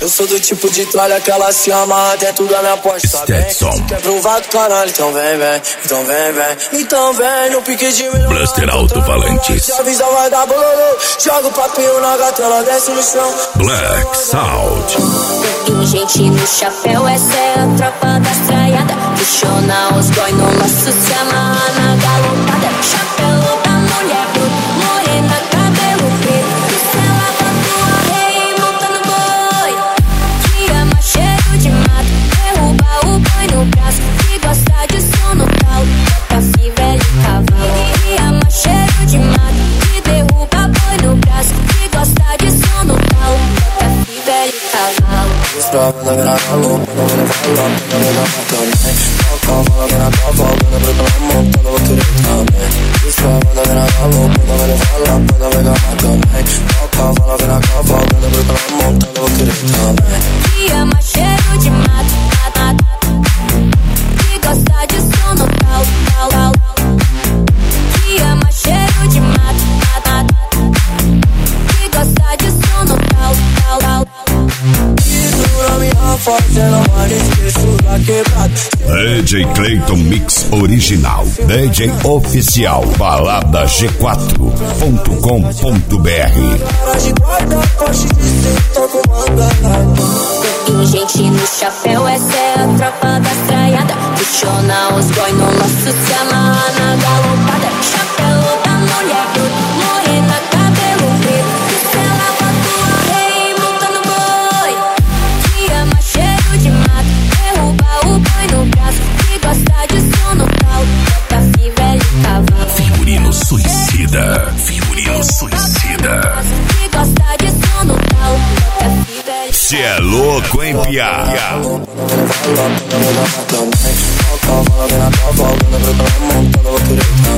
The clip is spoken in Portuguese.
Eu sou do tipo de toalha que ela se amarra dentro da minha porta. Stetson. Quer provar do caralho, então vem, vem. Então vem, vem. Então vem, no pique de milhão. Blaster Alto-Falantes. Se avisa, vai dar bololô. Joga o papinho na gata, ela desce no chão. Black Sound. Tem gente no chapéu, essa é a tropa das traiadas. Questiona os boy no laço, se amarra na galopada. Chapéu da mulher bruta, morena, cabelo preto. Isso ela tatua rei, monta no boi. Que ama cheiro de mato, derruba o boi no braço. Que gosta de som no talo, bota velho e cavalo. Que ama cheiro de mato, que derruba boi no braço. Que gosta de som no talo, bota velho e cavalo. Estrada na louca, não vai falar, não vai dar também. Toca, fala que na tua volta, não vai pra monta, não vou querer também. Estrada na louca, não vai falar, não vai dar também. Toca, fala que na tua volta, não vai pra monta, não vou querer também. Que ama cheiro de mato, que gosta de som no tal. Que ama cheiro de mato, que gosta de som no tal. DJ Clayton Mix Original. DJ Oficial. Balada G4.com.br. Tem gente no chapéu, essa é a tropa das traiadas. Questiona os boy no laço, se amarra na galopada. Chapéu da mulher bruta, morena, cabelo preto. Isso ela tatua rei, monta no boi. Que ama cheiro de mato, derruba o boi no braço. Que gosta de som no talo, bota velho e cavalo. Figurino suicida. Figurino suicida. Que gosta de som no talo, bota velho. Cê é louco, hein, piá? Toca, fala que na tua volta, não vai pra monta, não vou querer também.